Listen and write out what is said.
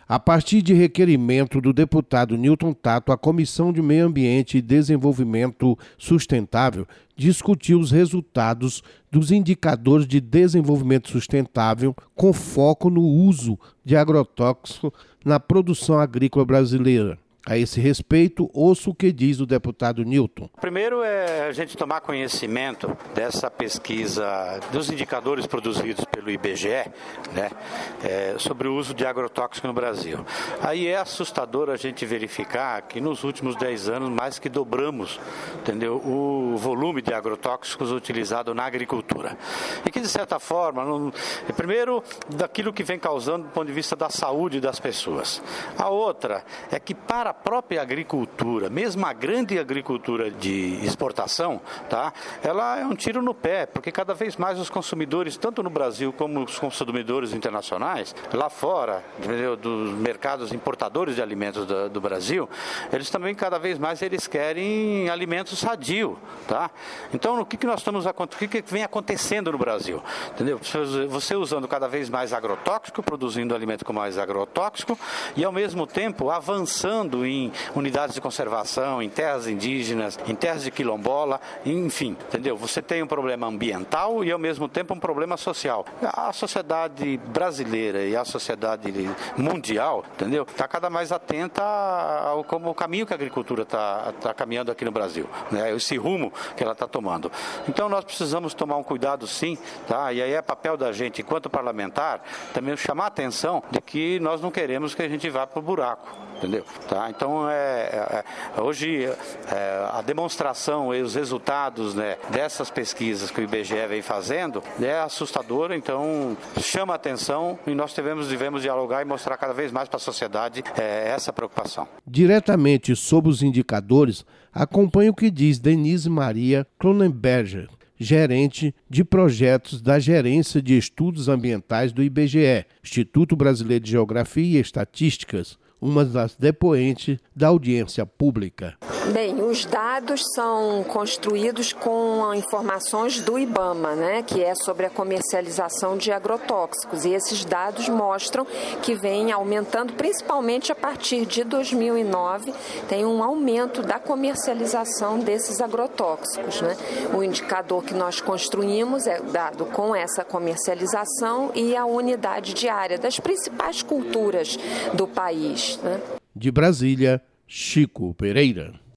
A partir de requerimento do deputado Newton Tato, a Comissão de Meio Ambiente e Desenvolvimento Sustentável discutiu os resultados dos indicadores de desenvolvimento sustentável com foco no uso de agrotóxicos na produção agrícola brasileira. A esse respeito, ouça o que diz o deputado Newton. Primeiro é a gente tomar conhecimento dessa pesquisa, dos indicadores produzidos pelo IBGE, né, sobre o uso de agrotóxico no Brasil. Aí é assustador a gente verificar que nos últimos 10 anos mais que dobramos, entendeu, o volume de agrotóxicos utilizado na agricultura. E que, de certa forma, primeiro, daquilo que vem causando do ponto de vista da saúde das pessoas. A outra é que para a própria agricultura, mesmo a grande agricultura de exportação, tá? Ela é um tiro no pé, porque cada vez mais os consumidores, tanto no Brasil como os consumidores internacionais, lá fora, entendeu, dos mercados importadores de alimentos do Brasil, eles também cada vez mais eles querem alimentos sadios, tá? Então, o que nós estamos, o que vem acontecendo no Brasil, entendeu? Você usando cada vez mais agrotóxico, produzindo alimento com mais agrotóxico e ao mesmo tempo avançando em unidades de conservação, em terras indígenas, em terras de quilombola, enfim, entendeu? Você tem um problema ambiental e ao mesmo tempo um problema social. A sociedade brasileira e a sociedade mundial, entendeu? Está cada mais atenta ao como o caminho que a agricultura está caminhando aqui no Brasil, né? Esse rumo que ela está tomando. Então nós precisamos tomar um cuidado sim, tá? E aí é papel da gente, enquanto parlamentar, também chamar a atenção de que nós não queremos que a gente vá para o buraco. Entendeu? Tá? Então, hoje, a demonstração e os resultados, né, dessas pesquisas que o IBGE vem fazendo é assustadora, então chama a atenção e nós devemos dialogar e mostrar cada vez mais para a sociedade essa preocupação. Diretamente sobre os indicadores, acompanhe o que diz Denise Maria Cronenberger, gerente de projetos da Gerência de Estudos Ambientais do IBGE, Instituto Brasileiro de Geografia e Estatísticas, uma das depoentes da audiência pública. Bem, os dados são construídos com informações do IBAMA, né, que é sobre a comercialização de agrotóxicos. E esses dados mostram que vem aumentando, principalmente a partir de 2009, tem um aumento da comercialização desses agrotóxicos, né? O indicador que nós construímos é dado com essa comercialização e a unidade diária das principais culturas do país, né? De Brasília, Chico Pereira.